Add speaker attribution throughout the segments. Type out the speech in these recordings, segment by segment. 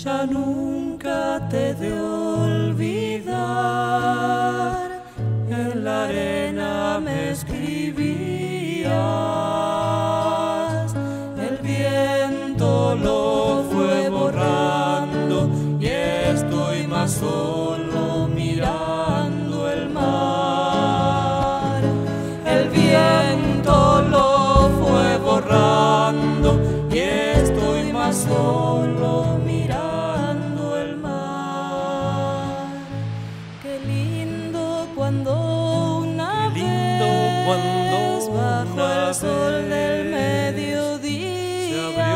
Speaker 1: ya nunca te he de olvidar. En la arena me escribías, el viento lo fue borrando y estoy más solo mirando el mar. El viento lo fue borrando y estoy más solo mirando el mar. Qué lindo cuando una vez bajo el sol del mediodía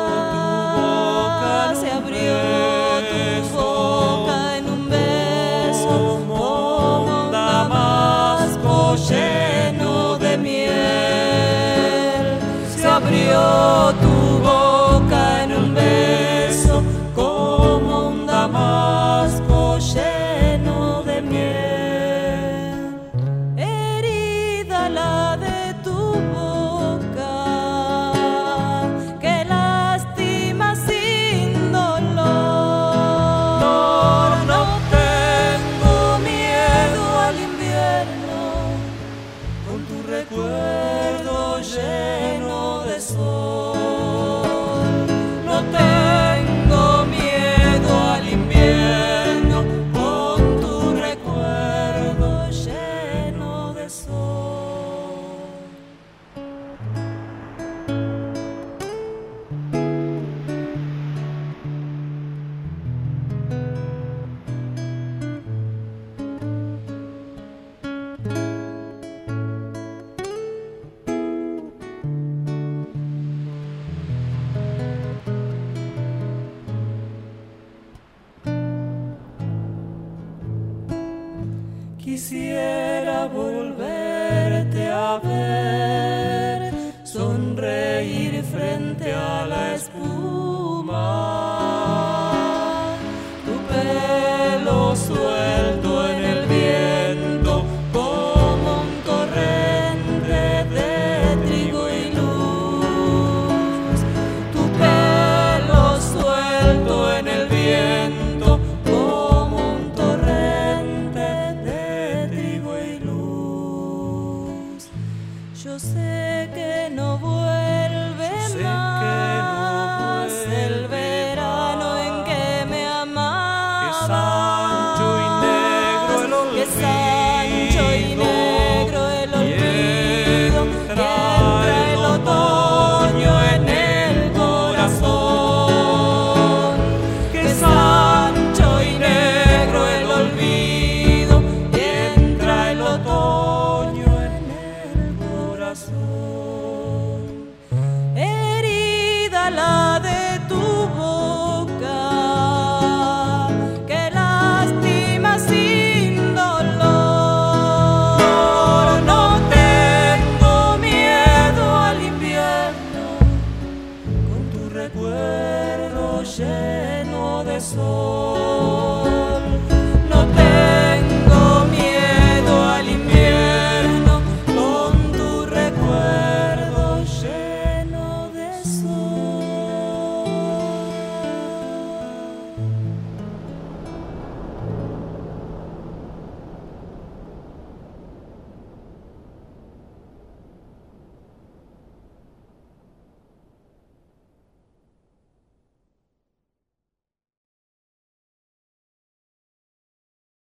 Speaker 1: se abrió tu boca en un beso como un damasco lleno de miel. Se abrió tu boca en un beso como un damasco lleno de miel. Herida la de tu boca que lastima sin dolor. No tengo miedo al invierno con tu recuerdo lleno de sol. No tengo miedo al invierno con tu recuerdo lleno de sol. Quisiera volverte a ver, sonreír frente a la espuma.